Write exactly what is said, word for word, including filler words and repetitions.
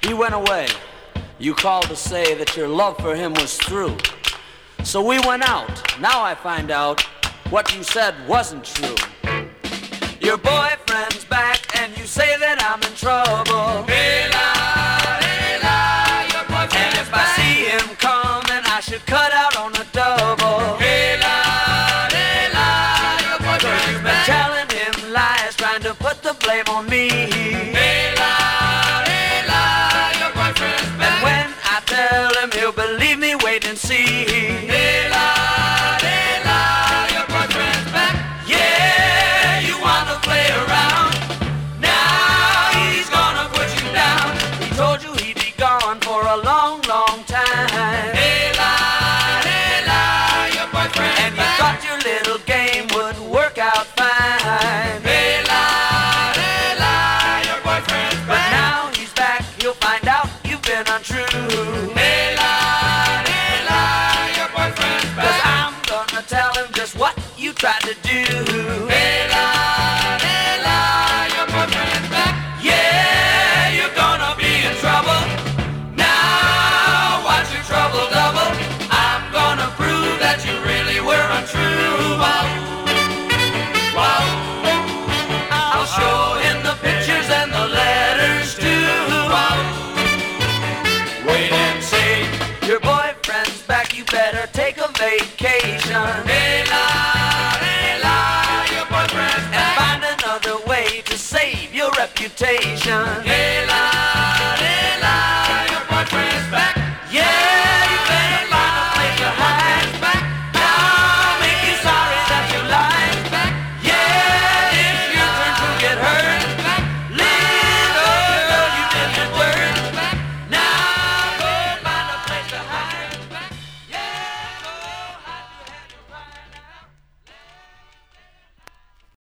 He went away. You called to say that your love for him was through. So we went out. Now I find out what you said wasn't true. Your boyfriend's back and you say that I'm in trouble. Hey la, hey la, your boyfriend is back. And if I see him coming, I should cut out on the double. Hey la, hey la, your boyfriend is back. Telling him lies, trying to put the blame on me. Hey la, hey la, your boyfriend is back. And when I tell him, he'll believe me, wait and see. Hey la, hey la, your boyfriend is back. Yeah, you wanna play around. Now he's gonna put you down. He told you he'd be gone for a long, long time. Hey la, hey la, your boyfriend. And you thought your little game would work out fine. Hey la, hey la, your boyfriend's back. But now he's back, you'll find out you've been untrue. Hey la, hey la, your boyfriend's back. 'Cause I'm gonna tell him just what you tried to do. Hey la, hey la, your boyfriend's back. Yeah, you're gonna be in trouble. Now watch your trouble double. I'm gonna prove that you really were untrue. Wow, wow. I'll show him the pictures and the letters too. Wow. Wait and see. Your boyfriend's back, you better take a vacation. Hey la, hey la, your boyfriend's back. And find another way to save your reputation. Hey la, hey la, your boyfriend's back.